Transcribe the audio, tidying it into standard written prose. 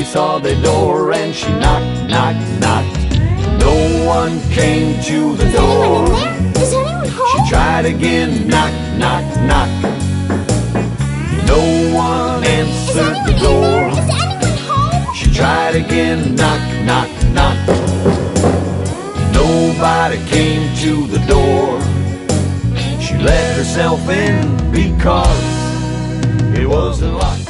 She saw the door and she knocked, knocked, knocked. No one came to the door. Is anyone home? She tried again, knock, knock, knock. No one answered the door. Is anyone home? She tried again, knock, knock, knock. Nobody came to the door. She let herself in because it wasn't locked.